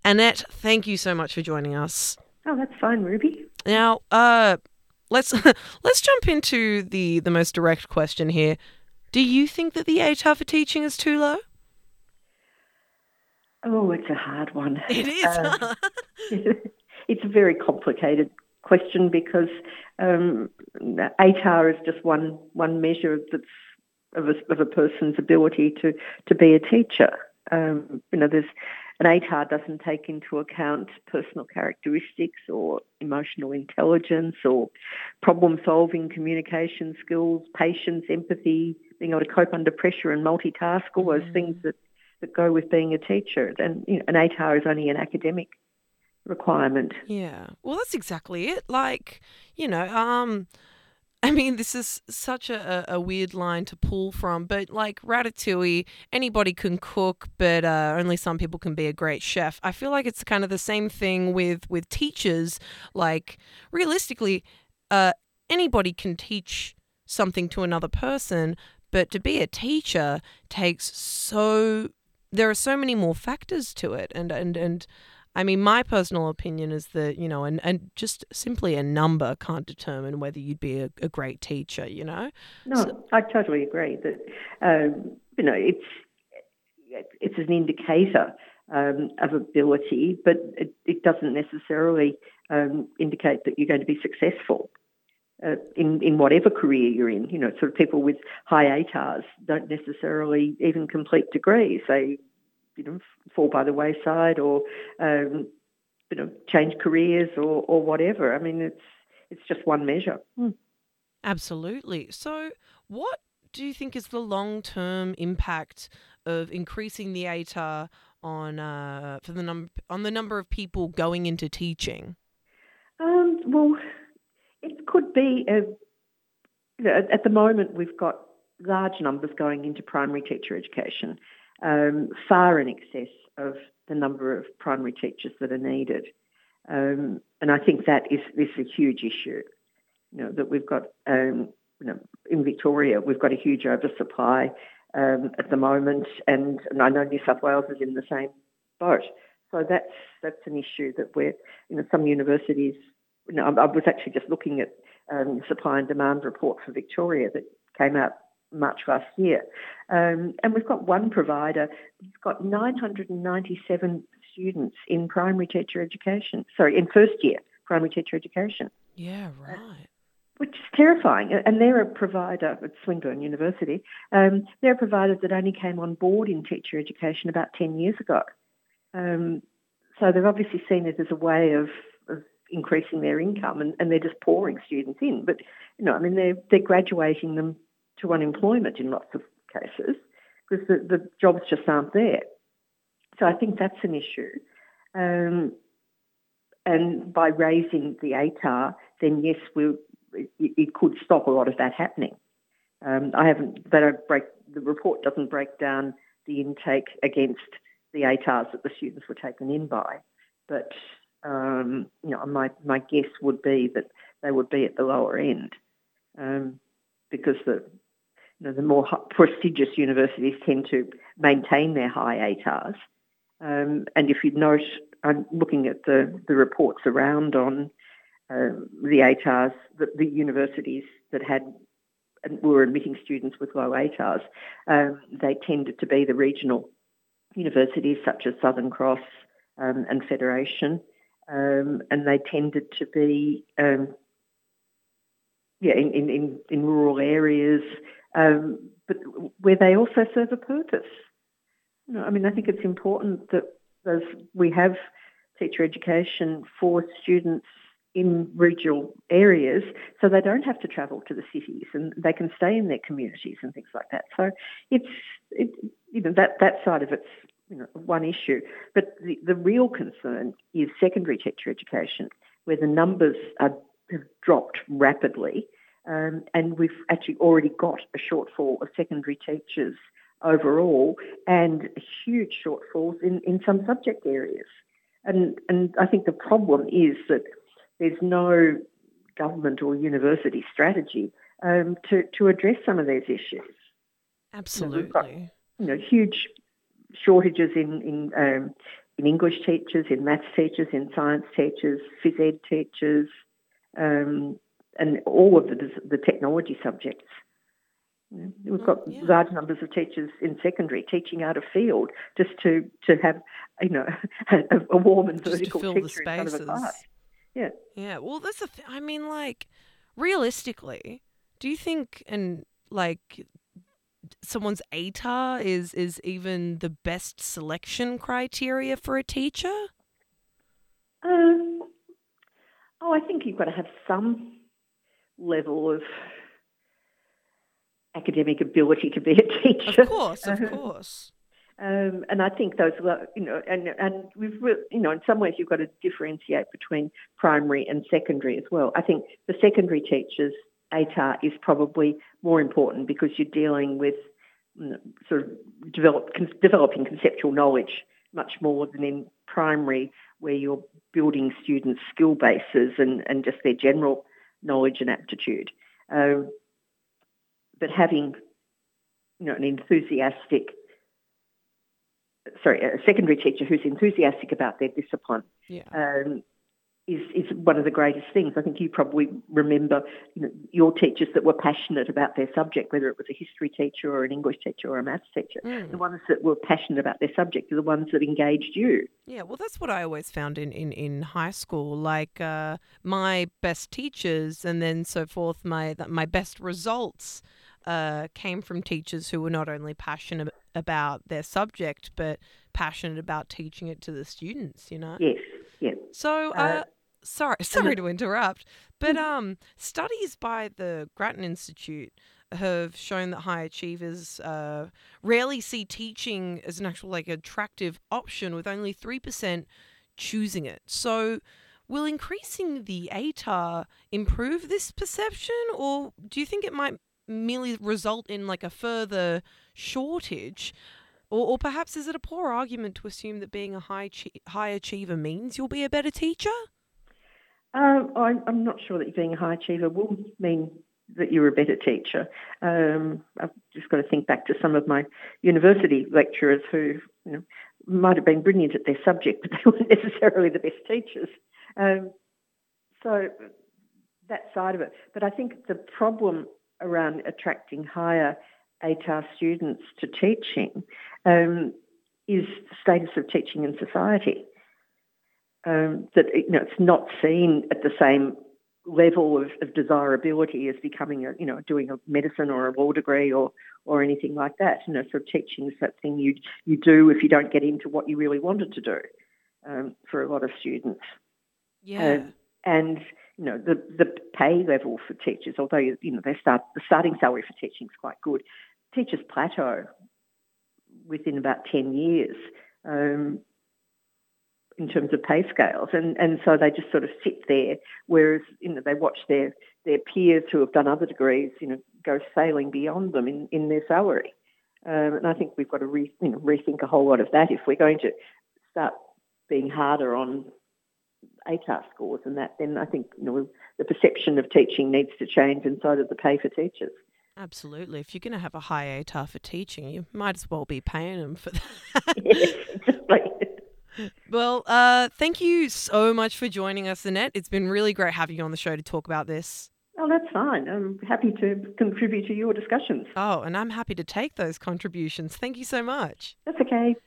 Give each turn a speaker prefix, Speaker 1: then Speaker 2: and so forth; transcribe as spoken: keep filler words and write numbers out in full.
Speaker 1: Annette, thank you so much for joining us.
Speaker 2: Oh, that's fine, Ruby.
Speaker 1: Now, uh, let's let's jump into the, the most direct question here. Do you think that the A T A R for teaching is too low?
Speaker 2: Oh, it's a hard one.
Speaker 1: It is.
Speaker 2: Um, it's a very complicated question because um, A T A R is just one one measure that's of a, of a person's ability to, to be a teacher. Um, you know, there's an A T A R doesn't take into account personal characteristics or emotional intelligence or problem-solving, communication skills, patience, empathy, being able to cope under pressure and multitask, all those
Speaker 1: Mm.
Speaker 2: things that, that go with being a teacher. And you know, an A T A R is only an academic requirement.
Speaker 1: Yeah. Well, that's exactly it. Like, you know, um, I mean, this is such a, a weird line to pull from, but like Ratatouille, anybody can cook, but uh, only some people can be a great chef. I feel like it's kind of the same thing with, with teachers. Like, realistically, uh, anybody can teach something to another person, but to be a teacher takes so, there are so many more factors to it. And, and, and, I mean, my personal opinion is that, you know, and, and just simply a number can't determine whether you'd be a, a great teacher, you know? So,
Speaker 2: No, I totally agree that, um, you know, it's it's an indicator um, of ability, but it, it doesn't necessarily um, indicate that you're going to be successful uh, in, in whatever career you're in. You know, sort of people with high A T A Rs don't necessarily even complete degrees. They, you know, fall by the wayside or, um, you know, change careers or, or whatever. I mean, it's it's just one measure. Hmm.
Speaker 1: absolutely. So, what do you think is the long term impact of increasing the A T A R on uh, for the num- on the number of people going into teaching?
Speaker 2: Um, well, it could be a you know, at, at the moment, we've got large numbers going into primary teacher education, um, far in excess of the number of primary teachers that are needed. Um, and I think that is, is a huge issue. You know, that we've got, um, you know, in Victoria, we've got a huge oversupply um, at the moment, and, and I know New South Wales is in the same boat. So that's that's an issue that we're, you know, some universities. You know, I, I was actually just looking at um, supply and demand report for Victoria that came out March last year, um, and we've got one provider who's got nine hundred ninety-seven students in primary teacher education. Sorry, in first year primary teacher education.
Speaker 1: Yeah, right.
Speaker 2: Which is terrifying. And they're a provider at Swinburne University. Um, they're a provider that only came on board in teacher education about ten years ago. Um, so they've obviously seen it as a way of, of increasing their income, and, and they're just pouring students in. But, you know, I mean, they're, they're graduating them to unemployment in lots of cases because the, the jobs just aren't there. So I think that's an issue. Um, and by raising the A T A R, then yes, we'll It, it could stop a lot of that happening. Um, I haven't. They don't break. The report doesn't break down the intake against the A T A Rs that the students were taken in by, but um, you know, my my guess would be that they would be at the lower end um, because the you know the more prestigious universities tend to maintain their high A T A Rs. Um, and if you note, I'm looking at the the reports around on Uh, the A T A Rs, the, the universities that had and were admitting students with low A T A Rs, um, they tended to be the regional universities such as Southern Cross um, and Federation, um, and they tended to be um, yeah in, in, in, in rural areas, um, but where they also serve a purpose. You know, I mean, I think it's important that those, we have teacher education for students in regional areas so they don't have to travel to the cities and they can stay in their communities and things like that. So it's, it, you know, that, that side of it's, you know, one issue. But the, the real concern is secondary teacher education, where the numbers are, have dropped rapidly, um, and we've actually already got a shortfall of secondary teachers overall and huge shortfalls in, in some subject areas. And, and I think the problem is that there's no government or university strategy um, to, to address some of these issues.
Speaker 1: Absolutely.
Speaker 2: You know, we've got, you know, huge shortages in, in um, in English teachers, in maths teachers, in science teachers, phys ed teachers, um, and all of the, the technology subjects. We've got
Speaker 1: yeah.
Speaker 2: large numbers of teachers in secondary teaching out of field just to, to have, you know, a, a warm and
Speaker 1: Just
Speaker 2: vertical
Speaker 1: to fill
Speaker 2: teacher
Speaker 1: the
Speaker 2: in front of a
Speaker 1: spaces.
Speaker 2: class. Yeah.
Speaker 1: Yeah. Well, that's the th- I mean, like, realistically, do you think, and like, someone's A T A R is, is even the best selection criteria for a teacher?
Speaker 2: Um, oh, I think you've got to have some level of academic ability to be a teacher.
Speaker 1: Of course, of
Speaker 2: um,
Speaker 1: course.
Speaker 2: Um, and I think those, you know, and and we've, re- you know, in some ways you've got to differentiate between primary and secondary as well. I think for secondary teachers, A T A R is probably more important because you're dealing with you know, sort of develop, con- developing conceptual knowledge much more than in primary, where you're building students' skill bases and, and just their general knowledge and aptitude. Um, but having, you know, an enthusiastic sorry, a secondary teacher who's enthusiastic about their discipline
Speaker 1: Yeah.
Speaker 2: um, is is one of the greatest things. I think you probably remember you know, your teachers that were passionate about their subject, whether it was a history teacher or an English teacher or a maths teacher.
Speaker 1: Mm.
Speaker 2: The ones that were passionate about their subject are the ones that engaged you.
Speaker 1: Yeah, well, that's what I always found in, in, in high school. Like uh, my best teachers and then so forth, my my best results uh, came from teachers who were not only passionate about their subject, but passionate about teaching it to the students, you know?
Speaker 2: Yes, yeah.
Speaker 1: So, uh,
Speaker 2: Uh,
Speaker 1: sorry, sorry to interrupt, but um, studies by the Grattan Institute have shown that high achievers uh, rarely see teaching as an actual like attractive option, with only three percent choosing it. So, will increasing the A T A R improve this perception, or do you think it might merely result in like a further shortage? Or, or perhaps is it a poor argument to assume that being a high chi- high achiever means you'll be a better teacher?
Speaker 2: Um, I'm, I'm not sure that being a high achiever will mean that you're a better teacher. Um, I've just got to think back to some of my university lecturers who you know, might have been brilliant at their subject, but they weren't necessarily the best teachers. Um, so that side of it. But I think the problem around attracting higher A T A R students to teaching um, is the status of teaching in society. Um, that you know, it's not seen at the same level of, of desirability as becoming a, you know, doing a medicine or a law degree or or anything like that. You know, sort of teaching is that thing you you do if you don't get into what you really wanted to do. Um, for a lot of students.
Speaker 1: Yeah.
Speaker 2: Um, and you know, the the pay level for teachers, although you know they start the starting salary for teaching is quite good, teachers plateau within about ten years um, in terms of pay scales, and and so they just sort of sit there. Whereas you know they watch their their peers who have done other degrees, you know, go sailing beyond them in, in their salary. Um, and I think we've got to re, you know, rethink a whole lot of that if we're going to start being harder on A T A R scores and that, then I think you know the perception of teaching needs to change inside of the pay for teachers.
Speaker 1: Absolutely. If you're going to have a high A T A R for teaching, you might as well be paying them for that.
Speaker 2: Yes, exactly.
Speaker 1: Well, uh, thank you so much for joining us, Annette. It's been really great having you on the show to talk about this.
Speaker 2: Oh, that's fine. I'm happy to contribute to your discussions.
Speaker 1: Oh, and I'm happy to take those contributions. Thank you so much.
Speaker 2: That's okay.